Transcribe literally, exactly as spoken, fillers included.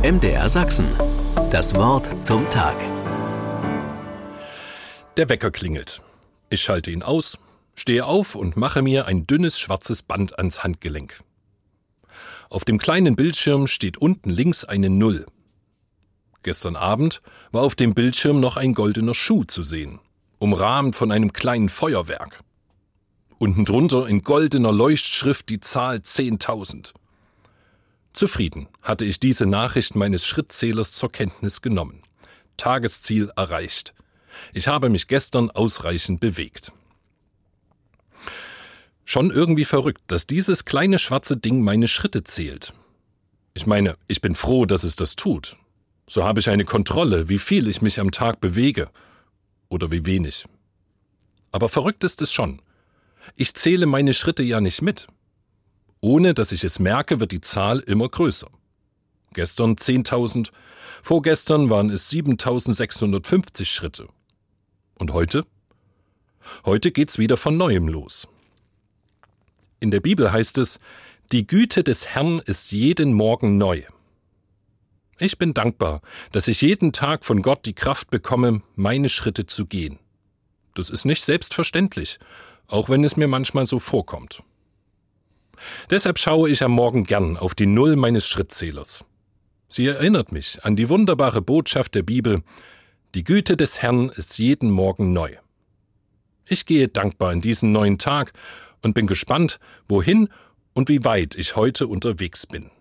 M D R Sachsen. Das Wort zum Tag. Der Wecker klingelt. Ich schalte ihn aus, stehe auf und mache mir ein dünnes schwarzes Band ans Handgelenk. Auf dem kleinen Bildschirm steht unten links eine Null. Gestern Abend war auf dem Bildschirm noch ein goldener Schuh zu sehen, umrahmt von einem kleinen Feuerwerk. Unten drunter in goldener Leuchtschrift die Zahl zehntausend. Zufrieden hatte ich diese Nachricht meines Schrittzählers zur Kenntnis genommen. Tagesziel erreicht. Ich habe mich gestern ausreichend bewegt. Schon irgendwie verrückt, dass dieses kleine schwarze Ding meine Schritte zählt. Ich meine, ich bin froh, dass es das tut. So habe ich eine Kontrolle, wie viel ich mich am Tag bewege. Oder wie wenig. Aber verrückt ist es schon. Ich zähle meine Schritte ja nicht mit. Ohne dass ich es merke, wird die Zahl immer größer. Gestern zehntausend, vorgestern waren es siebentausendsechshundertfünfzig Schritte. Und heute? Heute geht's wieder von Neuem los. In der Bibel heißt es, die Güte des Herrn ist jeden Morgen neu. Ich bin dankbar, dass ich jeden Tag von Gott die Kraft bekomme, meine Schritte zu gehen. Das ist nicht selbstverständlich, auch wenn es mir manchmal so vorkommt. Deshalb schaue ich am Morgen gern auf die Null meines Schrittzählers. Sie erinnert mich an die wunderbare Botschaft der Bibel, die Güte des Herrn ist jeden Morgen neu. Ich gehe dankbar in diesen neuen Tag und bin gespannt, wohin und wie weit ich heute unterwegs bin.